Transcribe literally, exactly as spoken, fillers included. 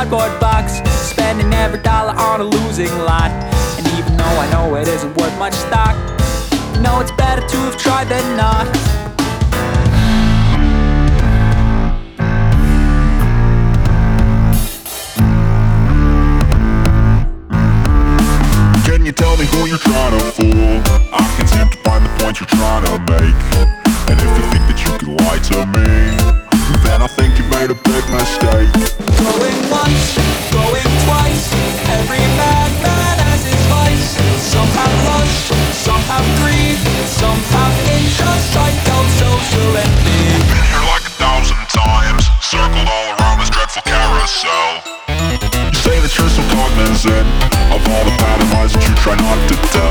cardboard box, spending every dollar on a losing lot. And even though I know it isn't worth much stock, you know it's better to have tried than not. Can you tell me who you're trying to fool? I can't seem to find the point you're trying to make. And if you think that you can lie to me, then I think you made a big mistake. Going once, going twice, every madman has his vice. Some have lust, some have greed, some have interest, psychosocial envy. Been here like a thousand times, circled all around this dreadful carousel. You say that you're so cognizant of all the bad advice that you try not to tell.